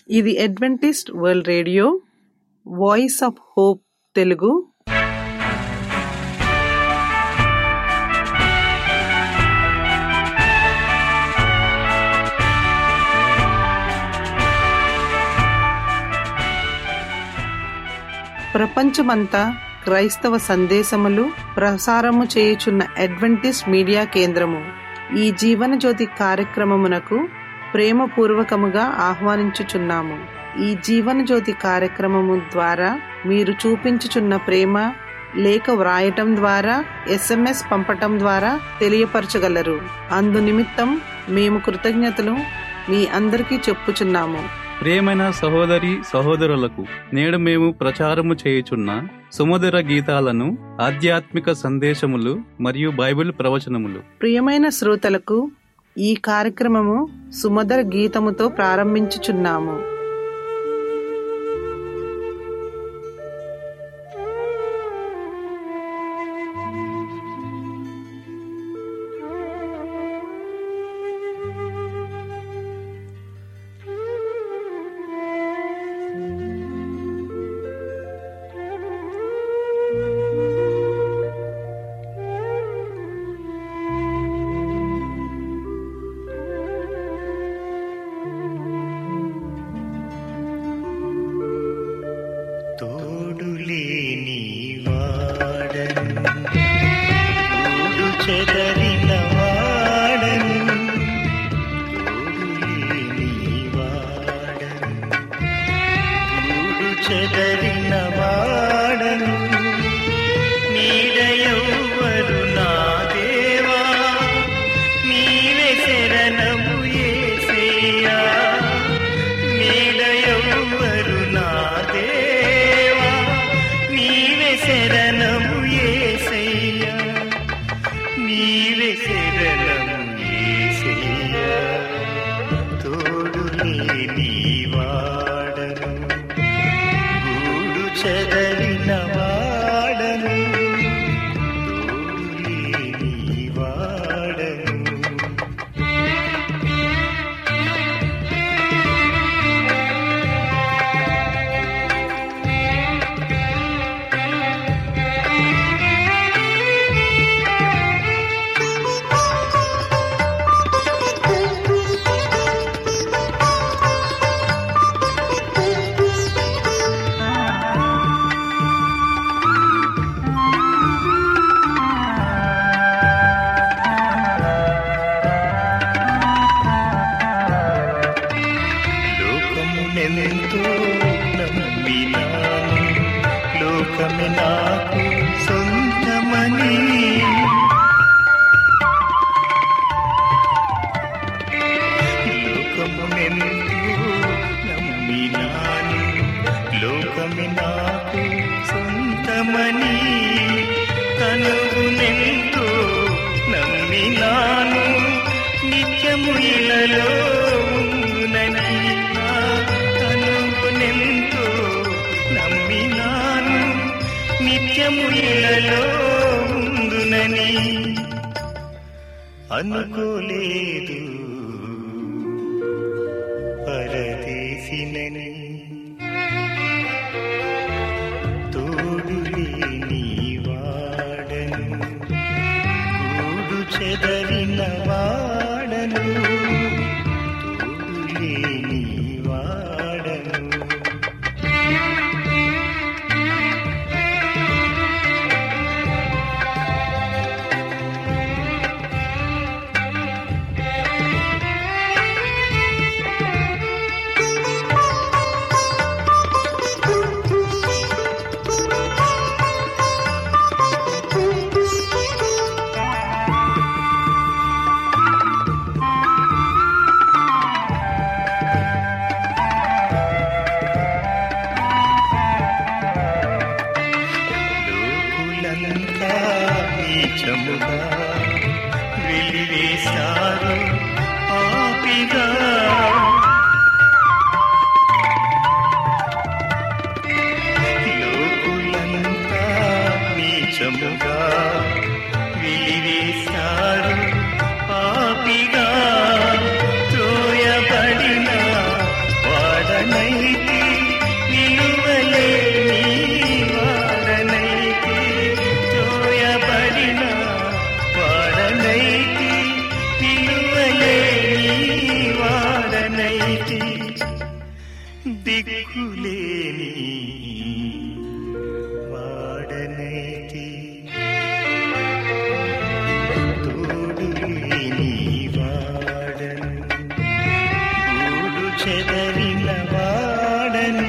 ఇది Adventist World Radio Voice of Hope Telugu. ప్రపంచమంతా క్రైస్తవ సందేశములు ప్రసారము చేయుచున్న అడ్వెంటిస్ట్ మీడియా కేంద్రము ఈ జీవనజ్యోతి కార్యక్రమమునకు ప్రేమపూర్వకముగా ఆహ్వానించుచున్నాము. ఈ జీవనజ్యోతి కార్యక్రమము ద్వారా మీరు చూపించుచున్న ప్రేమ లేఖ వ్రాయటం ద్వారా, SMS పంపటం ద్వారా తెలియపరచగలరు. అందు నిమిత్తం మేము కృతజ్ఞతలు మీ అందరికీ చెప్పుచున్నాము. ప్రియమైన సహోదరి సహోదరులకు, నేడు మేము ప్రచారము చేయుచున్న సుమధుర గీతాలను, ఆధ్యాత్మిక సందేశములు మరియు బైబిల్ ప్రవచనములు. ప్రియమైన శ్రోతలకు ఈ కార్యక్రమము సుమధుర గీతముతో ప్రారంభించుచున్నాము. అనుకోలేదు పరదేశినని, తోడులేని వాడను, గూడు చెదరిన వాడను, తోడులేని వాడను. వాడనైతి విలువలేని వాడనైతి త్రోయబడిన వాడనైతి విలువలేని వాడనైతి దిక్కులేని వాడనైతి తోడులేని వాడను గూడు చెదరిన వాడను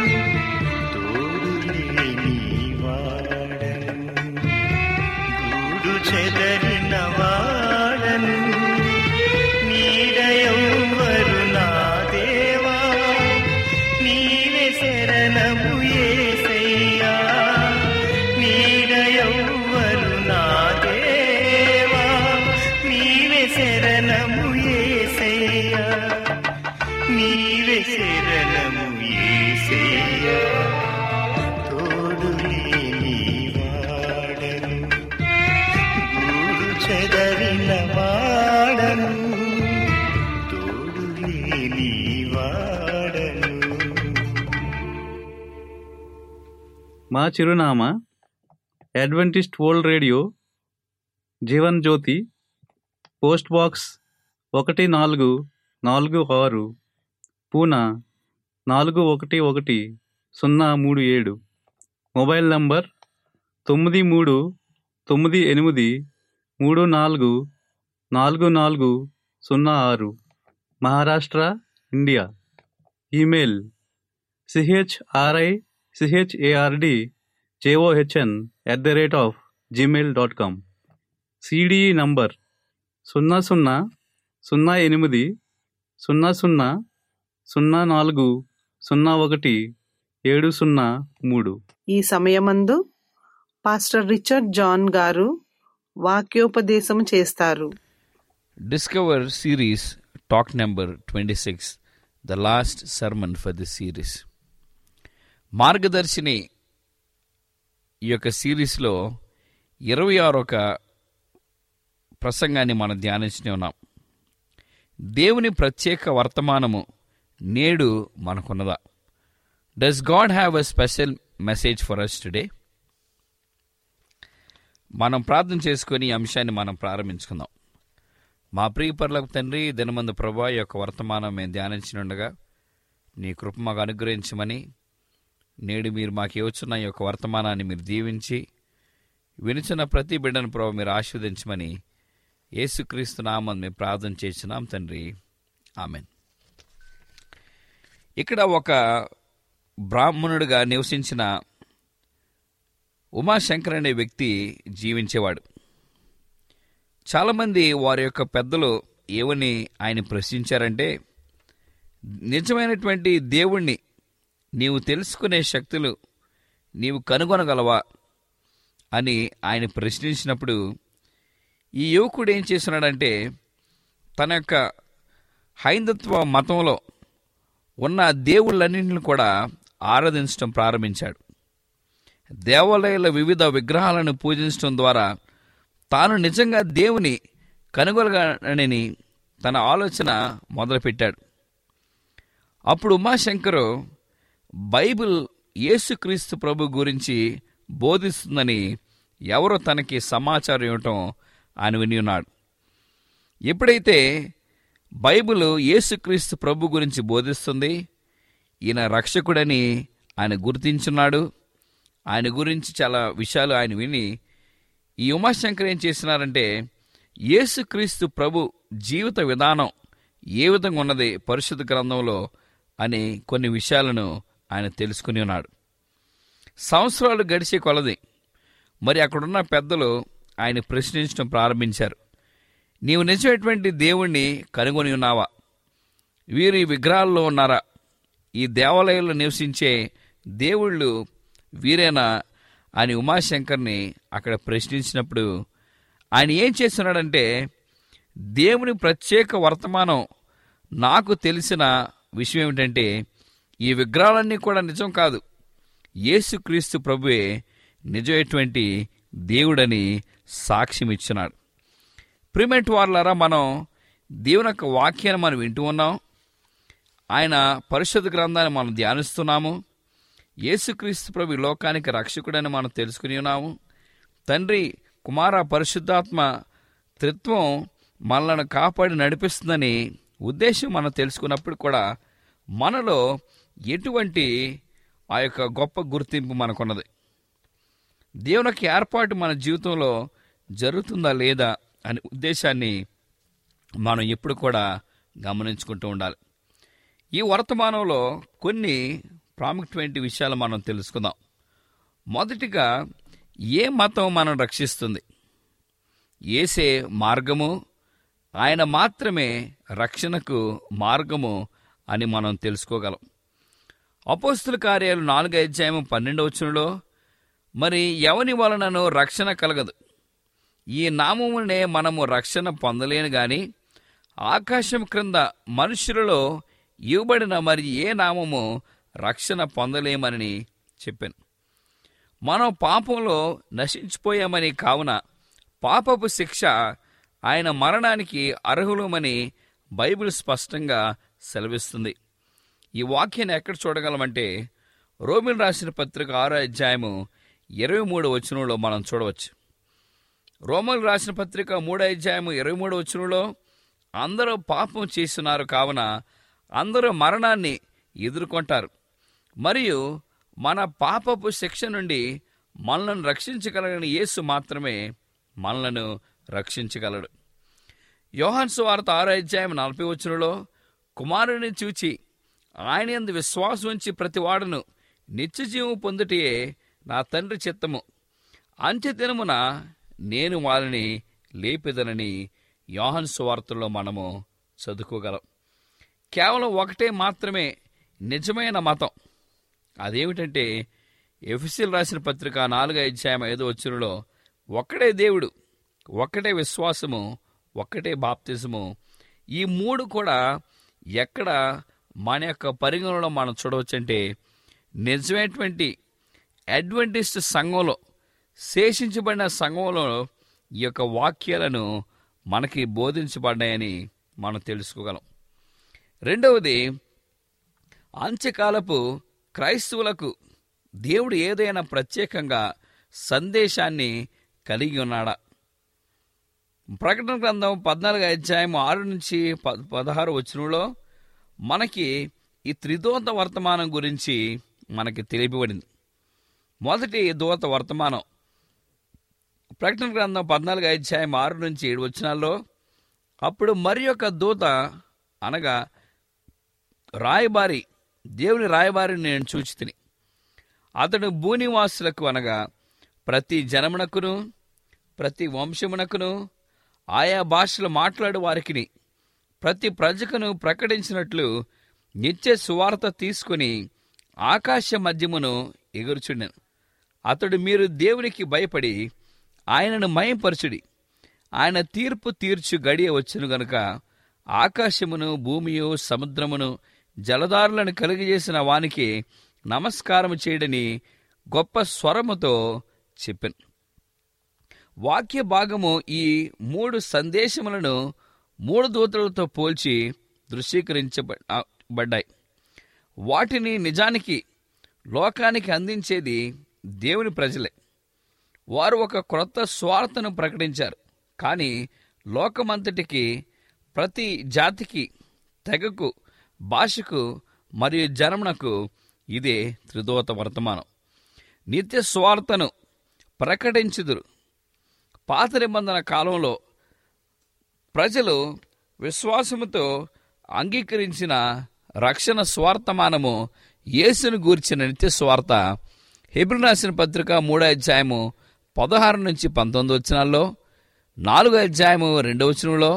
తోడులేని వాడను గూడు చెదరిన వాడను నీడయౌవరు నా దేవా నీవే శరణము యేసయ్యా నీడయౌవరు నా దేవా నీవే శరణము యేసయ్యా నీవే శరణము యేసయ్యా తోడులేని వాడను గూడు చెదరిన వాడను తోడులేని వాడను. మా చిరునామా Adventist World Radio, Jeevan Jyoti, post box 1446, Poona 411037. Mobile number 9398344406, Maharashtra, India. Email chhardjohn@gmail.com. CDE number 0008004001 ఈ సమయమందు పాస్టర్ రిచర్డ్ జాన్ గారు వాక్యోపదేశం చేస్తారు. Discover series talk number 26, the last sermon for this series. మార్గదర్శిని ఈ యొక్క సిరీస్లో 26వ ప్రసంగాన్ని మనం ధ్యానించునే ఉన్నాం. దేవుని ప్రత్యేక వర్తమానము నేడు మనకున్నదా? Does God have a special message for us today? మనం ప్రార్థన చేసుకొని ఈ అంశాన్ని మనం ప్రారంభించుకుందాం. మా ప్రియ పరలోక తండ్రి, దినమందు ప్రభువా ఈ యొక్క వర్తమానం మేము ధ్యానించినుండగా నీ కృప మాకు అనుగ్రహించమని, నేడు మీరు మాకు ఇవ్వచున్న ఈ యొక్క వర్తమానాన్ని మీరు దీవించి వినుచున్న ప్రతి బిడ్డను ప్రభు మీరు ఆశీర్వదించమని యేసుక్రీస్తు నామమున మేము ప్రార్థన చేస్తున్నాం తండ్రి, ఆమెన్. ఇక్కడ ఒక బ్రాహ్మణుడిగా నివసించిన ఉమాశంకర్ అనే వ్యక్తి జీవించేవాడు. చాలామంది వారి యొక్క పెద్దలు ఏమని ఆయన ప్రశ్నించారంటే, నిజమైనటువంటి దేవుణ్ణి నీవు తెలుసుకునే శక్తులు నీవు కనుగొనగలవా అని ఆయన ప్రశ్నించినప్పుడు, ఈ యువకుడు ఏం చేస్తున్నాడంటే తన యొక్క హైందత్వ మతంలో ఉన్న దేవుళ్ళన్నింటిని కూడా ఆరాధించడం ప్రారంభించాడు. దేవాలయాల వివిధ విగ్రహాలను పూజించడం ద్వారా తాను నిజంగా దేవుని కనుగొనగలనని తన ఆలోచన మొదలుపెట్టాడు. అప్పుడు ఉమాశంకరు బైబిల్ యేసుక్రీస్తు ప్రభు గురించి బోధిస్తుందని ఎవరో తనకి సమాచారం ఇవ్వటం ఆయన విని ఉన్నాడు. ఎప్పుడైతే బైబిల్ యేసుక్రీస్తు ప్రభు గురించి బోధిస్తుంది, ఈయన రక్షకుడని ఆయన గుర్తించున్నాడు. ఆయన గురించి చాలా విషయాలు ఆయన విని ఈ ఉమాశంకర్ ఏం చేస్తున్నారంటే, యేసుక్రీస్తు ప్రభు జీవిత విధానం ఏ విధంగా ఉన్నది పరిశుద్ధ గ్రంథంలో అని కొన్ని విషయాలను ఆయన తెలుసుకుని ఉన్నాడు. సంవత్సరాలు గడిచే కొలది మరి అక్కడున్న పెద్దలు ఆయన ప్రశ్నించడం ప్రారంభించారు. నీవు నిజమైనటువంటి దేవుణ్ణి కనుగొని ఉన్నావా? వీరు ఈ విగ్రహాల్లో ఉన్నారా? ఈ దేవాలయాల్లో నివసించే దేవుళ్ళు వీరేనా అని ఉమాశంకర్ని అక్కడ ప్రశ్నించినప్పుడు ఆయన ఏం చేస్తున్నాడంటే, దేవుని ప్రత్యేక వర్తమానం నాకు తెలిసిన విషయం ఏమిటంటే, ఈ విగ్రహాలన్నీ కూడా నిజం కాదు, యేసుక్రీస్తు ప్రభువే నిజమైనటువంటి దేవుడని సాక్ష్యం ఇచ్చినాడు. ప్రియమైన వారలారా, మనం దేవుని యొక్క వాక్యాన్ని మనం వింటూ ఉన్నాం. ఆయన పరిశుద్ధ గ్రంథాన్ని మనం ధ్యానిస్తున్నాము. యేసుక్రీస్తు ప్రభు ఈ లోకానికి రక్షకుడని మనం తెలుసుకుని ఉన్నాము. తండ్రి, కుమార, పరిశుద్ధాత్మ త్రిత్వం మనలను కాపాడి నడిపిస్తుందని ఉద్దేశం మనం తెలుసుకున్నప్పుడు కూడా మనలో ఎటువంటి ఆ యొక్క గొప్ప గుర్తింపు మనకున్నది. దేవునికి ఏర్పాటు మన జీవితంలో జరుగుతుందా లేదా అనే ఉద్దేశాన్ని మనం ఎప్పుడు కూడా గమనించుకుంటూ ఉండాలి. ఈ వర్తమానంలో కొన్ని ప్రాముఖ్యమైన విషయాలు మనం తెలుసుకుందాం. మొదటిగా, ఏ మతం మనం రక్షిస్తుంది? యేసే మార్గము, ఆయన మాత్రమే రక్షణకు మార్గము అని మనం తెలుసుకోగలం. అపోస్తుల కార్యాలు 4:12 మరి ఎవని వలనను రక్షణ కలగదు, ఈ నామమునే మనము రక్షణ పొందలేను గాని ఆకాశం క్రింద మనుషులలో ఇవ్వబడిన మరి ఏ నామము రక్షణ పొందలేమని చెప్పాను. మనం పాపంలో నశించిపోయామని, కావున పాపపు శిక్ష ఆయన మరణానికి అర్హులమని బైబిల్ స్పష్టంగా సెలవిస్తుంది. ఈ వాక్యాన్ని ఎక్కడ చూడగలమంటే రోమీయులకు రాసిన పత్రిక 6:23 మనం చూడవచ్చు. రోమీయులకు రాసిన పత్రిక 3:23 అందరూ పాపం చేస్తున్నారు, కావున అందరూ మరణాన్ని ఎదుర్కొంటారు, మరియు మన పాపపు శిక్ష నుండి మనలను రక్షించగలిగిన యేసు మాత్రమే మనలను రక్షించగలడు. యోహాను సువార్త 6:40 కుమారుని చూచి ఆయన యందు విశ్వాసం ఉంచి ప్రతివాడును నిత్యజీవం పొందుటయే నా తండ్రి చిత్తము, అంత్యదినమున నేను వారిని లేపెదనని యోహాను సువార్తలో మనము చదువుకోగలం. కేవలం ఒకటే మాత్రమే నిజమైన మతం. అదేమిటంటే ఎఫెసీయులకు రాసిన పత్రిక 4:5 ఒక్కడే దేవుడు, ఒక్కటే విశ్వాసము, ఒక్కటే బాప్తిజము. ఈ మూడు కూడా ఎక్కడ మన యొక్క పరిగణలో మనం చూడవచ్చంటే నిజమైనటువంటి అడ్వెంటిస్ట్ సంఘంలో, శేషించబడిన సంఘంలో ఈ యొక్క వాక్యాలను మనకి బోధించబడ్డాయని మనం తెలుసుకోగలం. రెండవది, అంత్యకాలపు క్రైస్తవులకు దేవుడు ఏదైనా ప్రత్యేకంగా సందేశాన్ని కలిగి ఉన్నాడా? ప్రకటన గ్రంథం 14:6-16 మనకి ఈ త్రిదూత వర్తమానం గురించి మనకి తెలియబడింది. మొదటి దూత వర్తమానం ప్రకటన గ్రంథం 14:6-7 అప్పుడు మరి యొక్క దూత అనగా రాయబారి, దేవుని రాయబారిని నేను చూచితిని. అతడు భూనివాసులకు అనగా ప్రతి జనమునకును ప్రతి వంశమునకును ఆయా భాషలు మాట్లాడు వారికి ప్రతి ప్రజకును ప్రకటించినట్లు నిత్య సువార్త తీసుకుని ఆకాశ మధ్యమును ఎగురుచుండెను. అతడు మీరు దేవునికి భయపడి ఆయనను మహిమపరచుడి, ఆయన తీర్పు తీర్చు గడియ వచ్చును గనుక ఆకాశమును భూమియు సముద్రమును జలధారులను కలిగజేసిన వానికి నమస్కారము చేయడని గొప్ప స్వరముతో చెప్పాను. వాక్య భాగము ఈ 3 సందేశములను 3 దూతలతో పోల్చి దృశ్యీకరించబడ్డాయి. వాటిని నిజానికి లోకానికి అందించేది దేవుని ప్రజలే. వారు ఒక క్రొత్త స్వార్థను ప్రకటించారు. కానీ లోకమంతటికి, ప్రతి జాతికి, తెగకు, భాషకు మరియు జనమునకు ఇదే త్రిదూత వర్తమానం. నిత్య స్వార్థను ప్రకటించుదురు. పాత నిబంధన కాలంలో ప్రజలు విశ్వాసముతో అంగీకరించిన రక్షణ స్వార్థమానము యేసును గూర్చిన నిత్య స్వార్థ హెబ్రీయులకు రాసిన పత్రిక 3:16-19 4:2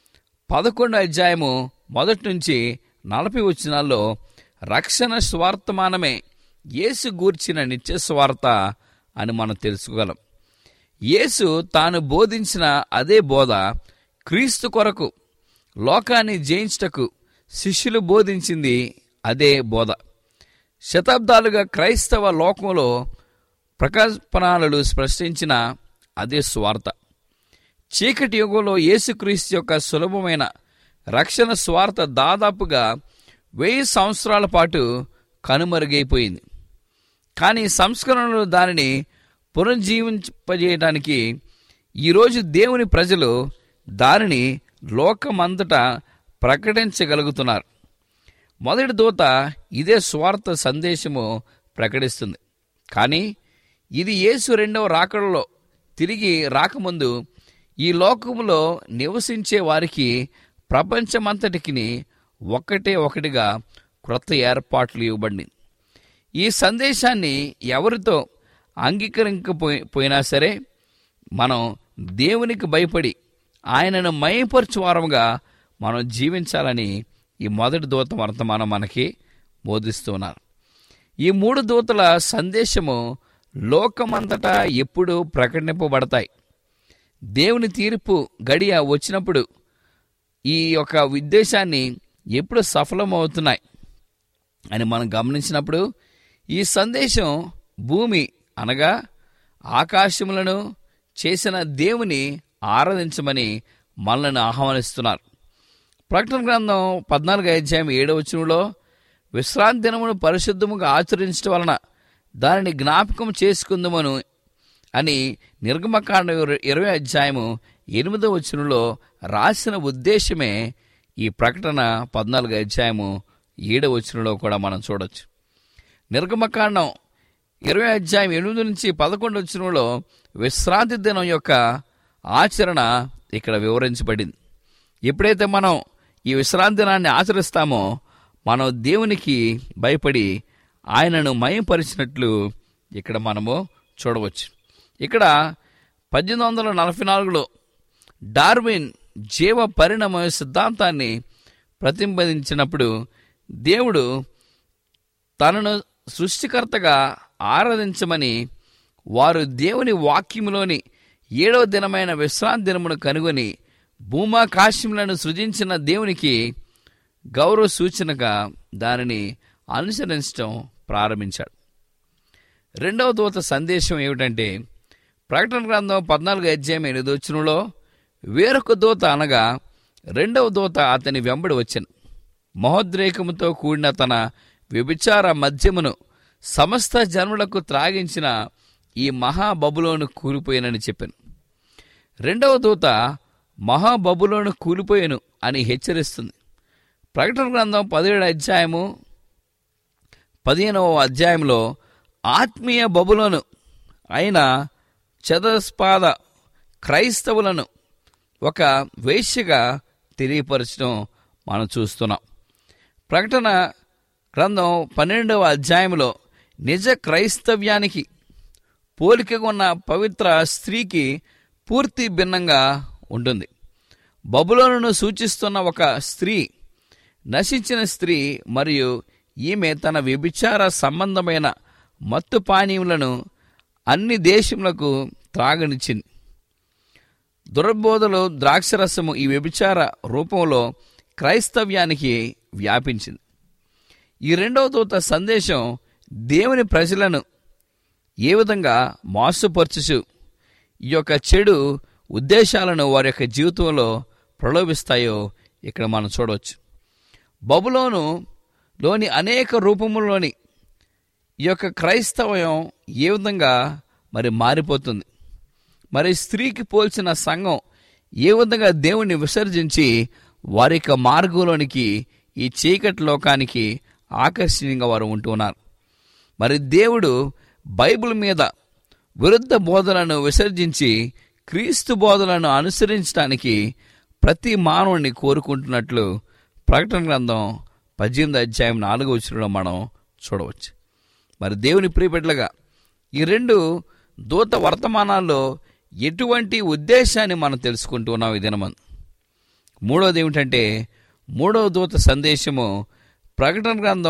11:1-40 రక్షణ స్వార్థమానమే యేసు గూర్చిన నిత్య స్వార్థ అని మనం తెలుసుకోగలం. యేసు తాను బోధించిన అదే బోధ క్రీస్తు కొరకు లోకాన్ని జయించుటకు శిష్యులు బోధించింది అదే బోధ. శతాబ్దాలుగా క్రైస్తవ లోకంలో ప్రకల్పనాలు సృష్టించిన అదే స్వార్థ. చీకటి యుగంలో యేసుక్రీస్తు యొక్క సులభమైన రక్షణ స్వార్థ దాదాపుగా 1000 సంవత్సరాల పాటు కనుమరుగైపోయింది. కానీ సంస్కరణలు దానిని పునర్జీవింపజేయడానికి ఈరోజు దేవుని ప్రజలు దానిని లోకమంతటా ప్రకటించగలుగుతున్నారు. మొదటి దూత ఇదే స్వార్థ సందేశము ప్రకటిస్తుంది. కానీ ఇది యేసు రెండవ రాకడలో తిరిగి రాకముందు ఈ లోకములో నివసించే వారికి ప్రపంచమంతటికి ఒకటిగా క్రొత్త ఏర్పాట్లు ఇవ్వబడింది. ఈ సందేశాన్ని ఎవరితో అంగీకరించకపోయినా సరే మనం దేవునికి భయపడి ఆయనను మహిమపరచువారముగా మనం జీవించాలని ఈ మొదటి దూత వర్తమానం మనకి బోధిస్తున్నారు. ఈ 3 దూతల సందేశము లోకమంతటా ఎప్పుడు ప్రకటింపబడతాయి. దేవుని తీర్పు గడియ వచ్చినప్పుడు ఈ యొక్క ఉద్దేశాన్ని ఎప్పుడు సఫలమవుతున్నాయి అని మనం గమనించినప్పుడు ఈ సందేశం భూమి అనగా ఆకాశములను చేసిన దేవుని ఆరాధించమని మనల్ని ఆహ్వానిస్తున్నారు. ప్రకటన గ్రంథం 14:7 విశ్రాంతి దినమును పరిశుద్ధముగా ఆచరించడం వలన దానిని జ్ఞాపకం చేసుకుందామను అని నిర్గమకాండం 20:8 రాసిన ఉద్దేశమే ఈ ప్రకటన 14:7 కూడా మనం చూడొచ్చు. నిర్గమకాండం 20:8-11 విశ్రాంతి దినం యొక్క ఆచరణ ఇక్కడ వివరించబడింది. ఎప్పుడైతే మనం ఈ విశ్రాంతి దినాన్ని ఆచరిస్తామో మనం దేవునికి భయపడి ఆయనను మహిమపరిచినట్లు ఇక్కడ మనము చూడవచ్చు. ఇక్కడ 1844లో డార్విన్ జీవ పరిణామ సిద్ధాంతాన్ని ప్రతిపాదించినప్పుడు దేవుడు తనను సృష్టికర్తగా ఆరాధించమని వారు దేవుని వాక్యములోని 7వ దినమైన విశ్రాంతి దినమును కనుగొని భూమాకాశములను సృజించిన దేవునికి గౌరవ సూచనగా దానిని అనుసరించడం ప్రారంభించాడు. రెండవ దూత సందేశం ఏమిటంటే ప్రకటన గ్రంథం 14:8 వేరొక దూత అనగా రెండవ దూత అతని వెంబడి వచ్చెను. మహోద్రేకముతో కూడిన తన వ్యభిచార మద్యమును సమస్త జనులకు త్రాగించిన ఈ మహాబబులోను కూలిపోయినని చెప్పాను. రెండవ దూత మహాబబులోను కూలిపోయెను అని హెచ్చరిస్తుంది. ప్రకటన గ్రంథం 17:15 ఆత్మీయ బబులోను అయిన చదస్పాద క్రైస్తవులను ఒక వేశ్యగా తెలియపరచడం మనం చూస్తున్నాం. ప్రకటన గ్రంథం 12 నిజ క్రైస్తవ్యానికి పోలికగా ఉన్న పవిత్ర స్త్రీకి పూర్తి భిన్నంగా ఉంటుంది. బబులోనును సూచిస్తున్న ఒక స్త్రీ నశించిన స్త్రీ మరియు ఈమె తన వ్యభిచార సంబంధమైన మత్తు పానీయములను అన్ని దేశములకు త్రాగనిచ్చింది. దుర్బోధలు ద్రాక్షరసము ఈ వ్యభిచార రూపంలో క్రైస్తవ్యానికి వ్యాపించింది. ఈ రెండవ దూత సందేశం దేవుని ప్రజలను ఏ విధంగా మోసపరచుచు ఈ యొక్క చెడు ఉద్దేశాలను వారి యొక్క జీవితంలో ప్రలోభిస్తాయో ఇక్కడ మనం చూడవచ్చు. బబులోనులోని అనేక రూపములోని ఈ యొక్క క్రైస్తవం ఏ విధంగా మారిపోతుంది, మరి స్త్రీకి పోల్చిన సంఘం ఏ విధంగా దేవుణ్ణి విసర్జించి వారి యొక్క మార్గంలోనికి ఈ చీకటి లోకానికి ఆకర్షణీయంగా వారు ఉంటున్నారు. మరి దేవుడు బైబిల్ మీద విరుద్ధ బోధనను విసర్జించి క్రీస్తు బోధనను అనుసరించడానికి ప్రతి మానవుడిని కోరుకుంటున్నట్లు ప్రకటన గ్రంథం 18:4 మనం చూడవచ్చు. మరి దేవుని ప్రియబిడ్డలుగా ఈ రెండు దూత వర్తమానాల్లో ఎటువంటి ఉద్దేశాన్ని మనం తెలుసుకుంటూ ఉన్నాం ఈ దినమందు. మూడవది ఏమిటంటే మూడవ దూత సందేశము ప్రకటన గ్రంథం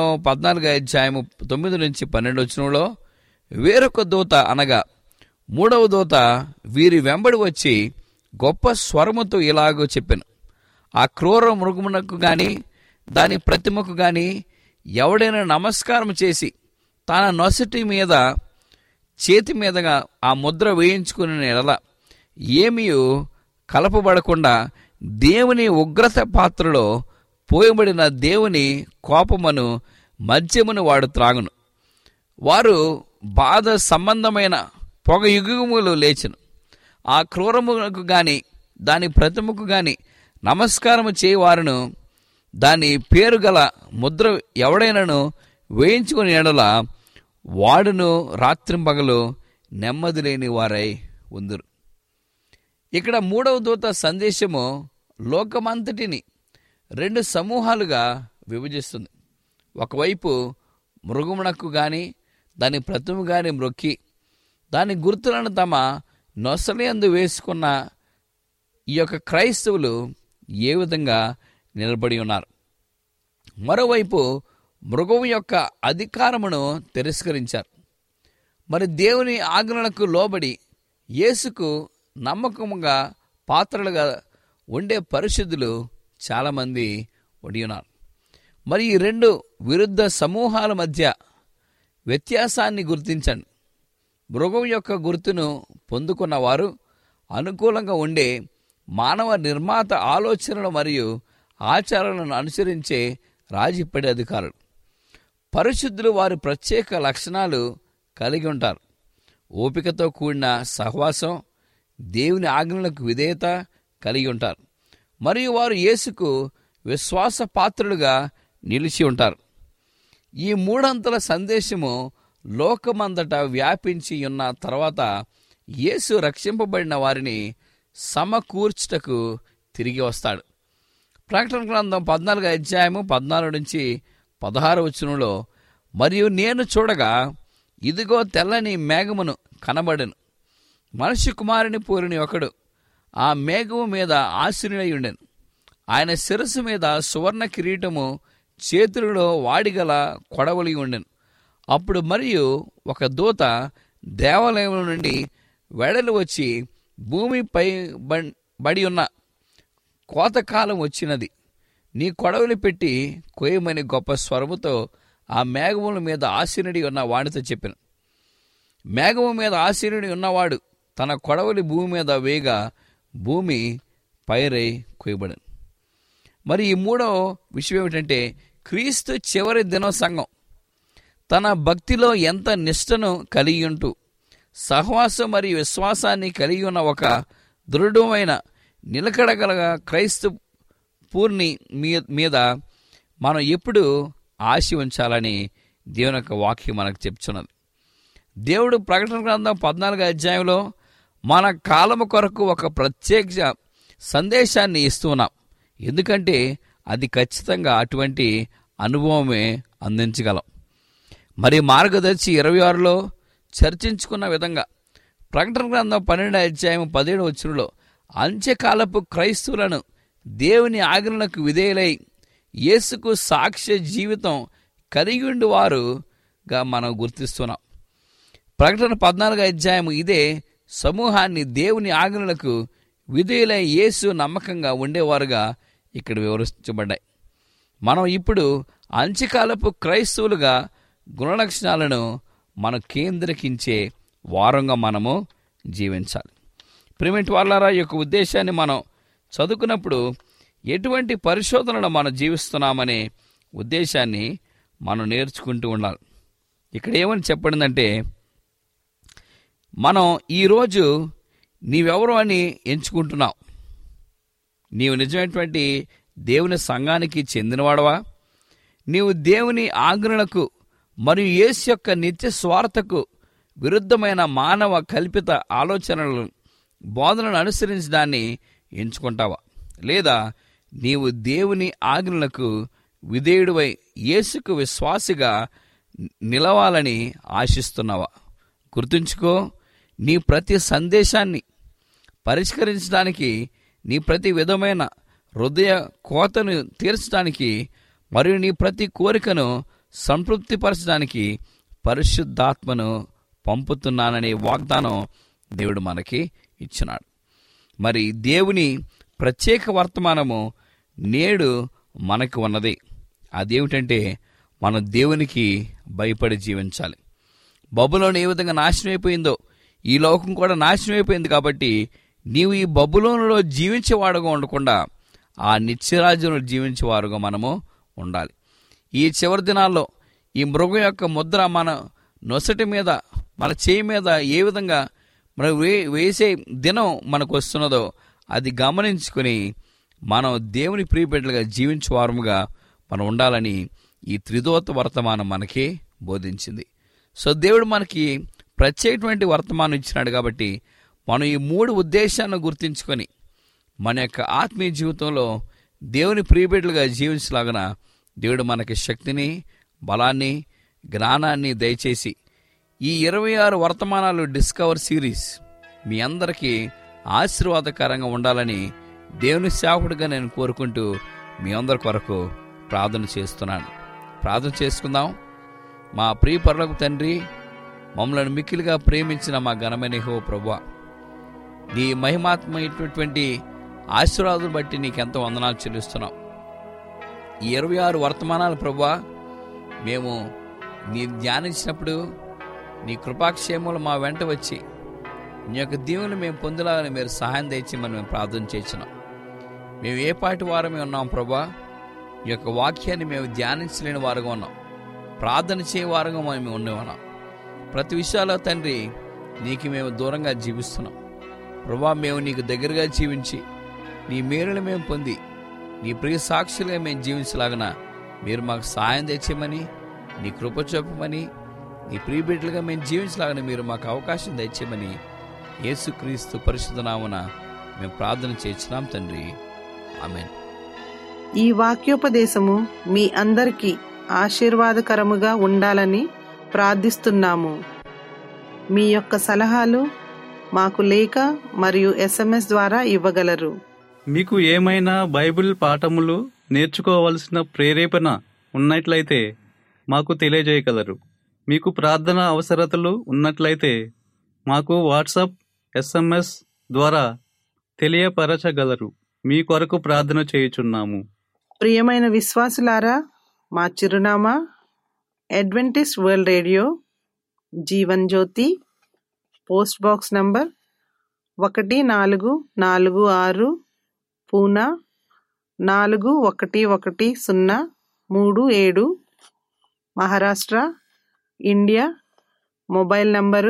14:9-12 వేరొక దూత అనగా మూడవ దూత వీరి వెంబడి వచ్చి గొప్ప స్వరముతో ఇలాగో చెప్పాను, ఆ క్రూర మృగమునకు గాని దాని ప్రతిమకు గాని ఎవడైనా నమస్కారం చేసి తన నొసటి మీద చేతి మీదగా ఆ ముద్ర వేయించుకుని ఎడల ఏమీ కలపబడకుండా దేవుని ఉగ్రత పాత్రలో పోయబడిన దేవుని కోపమును మద్యమును వాడు త్రాగును. వారు బాధ సంబంధమైన పొగ యుగములు లేచును. ఆ క్రూరముకు గాని దాని ప్రతిమకు గాని నమస్కారము చేయవారును దాని పేరు గల ముద్ర ఎవడైనను వేయించుకుని ఎడల వాడును రాత్రింపగలు నెమ్మది లేని వారై ఉందురు. ఇక్కడ మూడవ దూత సందేశము లోకమంతటిని రెండు సమూహాలుగా విభజిస్తుంది. ఒకవైపు మృగమునకు గాని దాని ప్రతిమ గాని మ్రొక్కి దాని గుర్తులను తమ నొసలియందు వేసుకున్న ఈ యొక్క క్రైస్తవులు ఏ విధంగా నిలబడి ఉన్నారు. మరోవైపు మృగం యొక్క అధికారమును తిరస్కరించారు. మరి దేవుని ఆజ్ఞలకు లోబడి యేసుకు నమ్మకముగా పాత్రలుగా ఉండే పరిశుద్ధులు చాలామంది ఉండి ఉన్నారు. మరి ఈ రెండు విరుద్ధ సమూహాల మధ్య వ్యత్యాసాన్ని గుర్తించండి. మృగం యొక్క గుర్తును పొందుకున్న వారు అనుకూలంగా ఉండే మానవ నిర్మాత ఆలోచనలు మరియు ఆచారాలను అనుసరించే రాజీపడే అధికారులు. పరిశుద్ధులు వారి ప్రత్యేక లక్షణాలు కలిగి ఉంటారు. ఓపికతో కూడిన సహవాసం, దేవుని ఆజ్ఞలకు విధేయత కలిగి ఉంటారు. మరియు వారు యేసుకు విశ్వాస పాత్రులుగా నిలిచి ఉంటారు. ఈ మూడంతల సందేశము లోకమంతటా వ్యాపించి ఉన్న తర్వాత యేసు రక్షింపబడిన వారిని సమకూర్చుటకు తిరిగి వస్తాడు. ప్రకటన గ్రంథం 14వ అధ్యాయము 14 నుంచి 16 వచనంలో, మరియు నేను చూడగా ఇదిగో తెల్లని మేఘమును కనబడెను. మనుష్య కుమారుని పోలిన ఒకడు ఆ మేఘము మీద ఆసీనుడై ఉండెను. ఆయన శిరస్సు మీద సువర్ణ కిరీటము, చేతులలో వాడిగల కొడవలి ఉండెను. అప్పుడు మరియు ఒక దూత దేవాలయం నుండి వెడలు వచ్చి, భూమిపై బడి ఉన్న కోతకాలం వచ్చినది, నీ కొడవలి పెట్టి కోయమని గొప్ప స్వరముతో ఆ మేఘముల మీద ఆసీనుడి ఉన్న వాడితో చెప్పాను. మేఘము మీద ఆసీనుడి ఉన్నవాడు తన కొడవలి భూమి మీద వేగా భూమి పైరై కోయబడను. మరి ఈ మూడో విషయం ఏమిటంటే, క్రీస్తు చివరి దిన సంఘం తన భక్తిలో ఎంత నిష్టను కలిగి ఉంటూ సహవాసం మరియు విశ్వాసాన్ని కలిగి ఉన్న ఒక దృఢమైన నిలకడగల క్రైస్తవ పూర్ణి మీద మనం ఎప్పుడు ఆశ ఉంచాలని దేవుని యొక్క వాక్యం మనకు చెప్తున్నది. దేవుడు ప్రకటన గ్రంథం 14వ అధ్యాయంలో మన కాలము కొరకు ఒక ప్రత్యేక సందేశాన్ని ఇస్తున్నాం. ఎందుకంటే అది ఖచ్చితంగా అటువంటి అనుభవమే అందించగలం. మరి మార్గదర్శి 26లో చర్చించుకున్న విధంగా ప్రకటన గ్రంథం 12వ అధ్యాయం 17వ వచనంలో అంత్యకాలపు క్రైస్తవులను దేవుని ఆజ్ఞలకు విధేయులై యేసుకు సాక్ష్య జీవితం కలిగి ఉండి వారుగా మనం గుర్తిస్తున్నాం. ప్రకటన 14వ అధ్యాయం ఇదే సమూహాన్ని దేవుని ఆజ్ఞలకు విధేయులై యేసు నమ్మకంగా ఉండేవారుగా ఇక్కడ వివరించబడ్డాయి. మనం ఇప్పుడు అంత్యకాలపు క్రైస్తవులుగా గుణలక్షణాలను మనం కేంద్రీకరించే వారంగా మనము జీవించాలి. ప్రియమైన వారలారా, ఈ యొక్క ఉద్దేశాన్ని మనం చదువుకున్నప్పుడు ఎటువంటి పరిశోధనలు మనం జీవిస్తున్నామనే ఉద్దేశాన్ని మనం నేర్చుకుంటూ ఉండాలి. ఇక్కడ ఏమని చెప్పడిందంటే, మనం ఈరోజు నీవెవరు అని ఎంచుకుంటున్నావు. నీవు నిజమైనటువంటి దేవుని సంఘానికి చెందినవాడవా? నీవు దేవుని ఆజ్ఞలకు మరియు యేసు యొక్క నిత్య స్వార్థకు విరుద్ధమైన మానవ కల్పిత ఆలోచనలను బోధనను అనుసరించి దాన్ని ఎంచుకుంటావా? లేదా నీవు దేవుని ఆజ్ఞలకు విధేయుడివై యేసుకు విశ్వాసిగా నిలవాలని ఆశిస్తున్నావా? గుర్తుంచుకో, నీ ప్రతి సందేశాన్ని పరిష్కరించడానికి, నీ ప్రతి విధమైన హృదయ కోతను తీర్చడానికి మరియు నీ ప్రతి కోరికను సంతృప్తిపరచడానికి పరిశుద్ధాత్మను పంపుతున్నాననే వాగ్దానం దేవుడు మనకి ఇచ్చినాడు. మరి దేవుని ప్రత్యేక వర్తమానము నేడు మనకు ఉన్నది. అదేమిటంటే, మనం దేవునికి భయపడి జీవించాలి. బబులోను ఏ విధంగా నాశనం అయిపోయిందో ఈ లోకం కూడా నాశనం అయిపోయింది. కాబట్టి నీవు ఈ బబులోనులో జీవించేవాడుగా ఉండకుండా ఆ నిత్యరాజ్యంలో జీవించే వారుగా మనము ఉండాలి. ఈ చివరి దినాల్లో ఈ మృగం యొక్క ముద్ర మన నొసటి మీద, మన చేయి మీద ఏ విధంగా మనం వేసే దినం మనకు వస్తున్నదో అది గమనించుకొని మనం దేవుని ప్రియబిడ్డలుగా జీవించే వారముగా మనం ఉండాలని ఈ త్రిదూత వర్తమానం మనకి బోధించింది. సో దేవుడు మనకి ప్రత్యేకటువంటి వర్తమానం ఇచ్చినాడు కాబట్టి మనం ఈ 3 ఉద్దేశాలను గుర్తించుకొని మన యొక్క ఆత్మీయ జీవితంలో దేవుని ప్రియబిడ్డలుగా జీవించలాగన దేవుడు మనకి శక్తిని, బలాన్ని, జ్ఞానాన్ని దయచేసి ఈ 26 వర్తమానాలు డిస్కవర్ సిరీస్ మీ అందరికీ ఆశీర్వాదకరంగా ఉండాలని దేవుని సేవకుడిగా నేను కోరుకుంటూ మీ అందరి కొరకు ప్రార్థన చేస్తున్నాను. ప్రార్థన చేసుకుందాం. మా ప్రియ పరలోక తండ్రి, మమ్మల్ని మిక్కిలిగా ప్రేమించిన మా ఘనమైన యెహోవా ప్రభువా, నీ మహిమాత్మైనటువంటి ఆశీర్వాదాలు బట్టి నీకెంతో వందనాలు చెల్లిస్తున్నాం. ఈ 26 వర్తమానాలు ప్రభువా మేము నీ ధ్యానించినప్పుడు నీ కృపాక్షేమములు మా వెంట వచ్చి నీ యొక్క దీవులు మేము పొందేలాగానే మీరు సహాయం తెచ్చి మేము ప్రార్థన చేస్తున్నాం. మేము ఏ పాటి వారమే ఉన్నాం ప్రభా, ఈ యొక్క వాక్యాన్ని మేము ధ్యానించలేని వారుగా ఉన్నాం, ప్రార్థన చేయ వారుగా మేము ఉండేవాళ్ళం. ప్రతి విషయాల్లో తండ్రి నీకు మేము దూరంగా జీవిస్తున్నాం ప్రభా. మేము నీకు దగ్గరగా జీవించి నీ మేలును మేము పొంది నీ ప్రియ సాక్షులుగా మేము జీవించలాగన మీరు మాకు సహాయం తెచ్చేయమని, నీ కృప చూపమని, నీ ప్రియ బిడ్డలుగా మేము జీవించలాగని మీరు మాకు అవకాశం తెచ్చేయమని యేసుక్రీస్తు పరిశుద్ధ నామమున మేము ప్రార్థన చేస్తున్నాం తండ్రి, ఆమేన్. ఈ వాక్యోపదేశము మీ అందరికీ ఆశీర్వాదకరముగా ఉండాలని ప్రార్థిస్తున్నాము. మీ యొక్క సలహాలు మాకు లేఖ మరియు SMS ద్వారా ఇవ్వగలరు. మీకు ఏమైనా బైబిల్ పాఠములు నేర్చుకోవలసిన ప్రేరేపణ ఉన్నట్లయితే మాకు తెలియజేయగలరు. మీకు ప్రార్థన అవసరతలు ఉన్నట్లయితే మాకు వాట్సాప్, SMS ద్వారా తెలియపరచగలరు. మీ కొరకు ప్రార్థన చేయుచున్నాము. ప్రియమైన విశ్వాసులారా, మా చిరునామా Adventist World Radio, Jeevan Jyoti, post box number 1446, Poona 411037, Maharashtra, India. Mobile number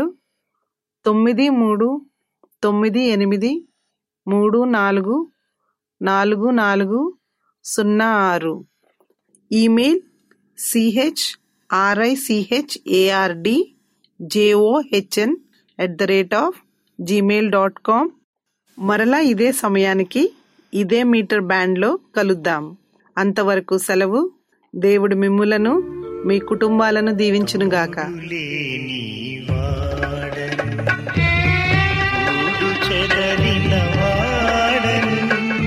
9338344406. Email CHRICHARDJOHN@gmail.com. మరలా ఇదే సమయానికి ఇదే మీటర్ బ్యాండ్లో కలుద్దాం. అంతవరకు సెలవు. దేవుడు మిమ్ములను మీ కుటుంబాలను దీవించునుగాక. లేని వాడను, గూడు చెదరిన వాడను,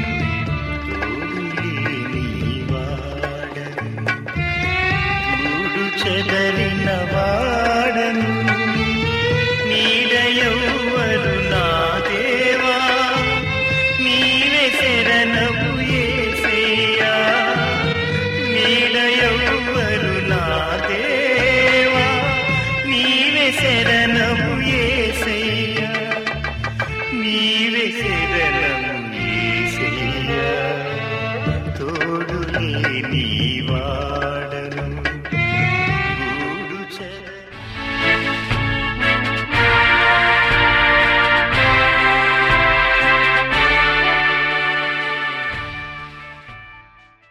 తోడు లేని వాడను, గూడు చెదరిన వాడను, నీడయెవ్వరు నా దేవా, నీవే శరణము యేసయ్యా, నీడయెవ్వరు నా దేవా, నీవే శరణము యేసయ్యా, నీవే శరణము యేసయ్యా, తోడు లేని